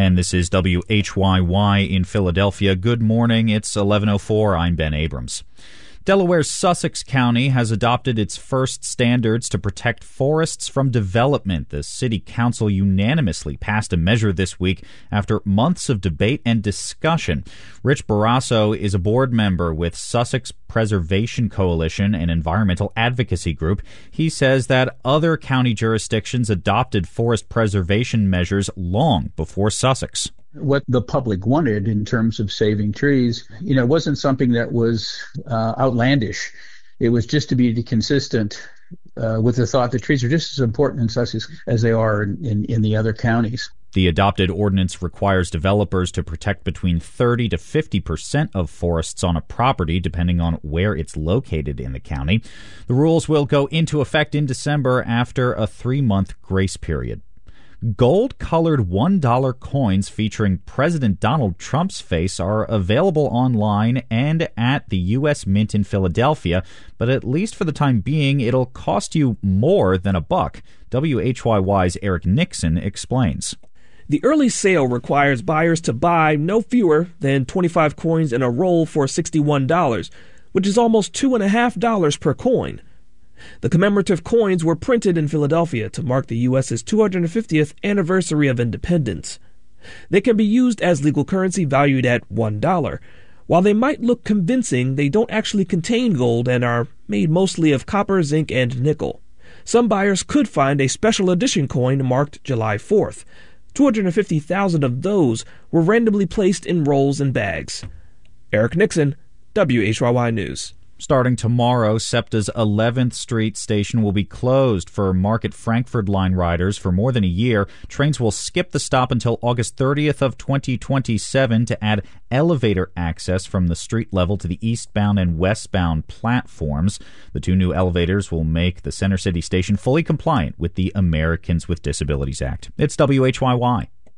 And this is WHYY in Philadelphia. Good morning. It's 11:04. I'm Ben Abrams. Delaware's Sussex County has adopted its first standards to protect forests from development. The city council unanimously passed a measure this week after months of debate and discussion. Rich Barrasso is a board member with Sussex Preservation Coalition, an environmental advocacy group. He says that other county jurisdictions adopted forest preservation measures long before Sussex. What the public wanted in terms of saving trees, wasn't something that was outlandish. It was just to be consistent with the thought that trees are just as important in Sussex as they are in the other counties. The adopted ordinance requires developers to protect between 30 to 50% of forests on a property, depending on where it's located in the county. The rules will go into effect in December after a 3-month grace period. Gold-colored $1 coins featuring President Donald Trump's face are available online and at the U.S. Mint in Philadelphia, but at least for the time being, it'll cost you more than $1. WHYY's Eric Nixon explains. The early sale requires buyers to buy no fewer than 25 coins in a roll for $61, which is almost $2.50 per coin. The commemorative coins were printed in Philadelphia to mark the U.S.'s 250th anniversary of independence. They can be used as legal currency valued at $1. While they might look convincing, they don't actually contain gold and are made mostly of copper, zinc, and nickel. Some buyers could find a special edition coin marked July 4th. 250,000 of those were randomly placed in rolls and bags. Eric Nixon, WHYY News. Starting tomorrow, SEPTA's 11th Street station will be closed for Market Frankford line riders for more than a year. Trains will skip the stop until August 30th of 2027 to add elevator access from the street level to the eastbound and westbound platforms. The 2 new elevators will make the Center City station fully compliant with the Americans with Disabilities Act. It's WHYY.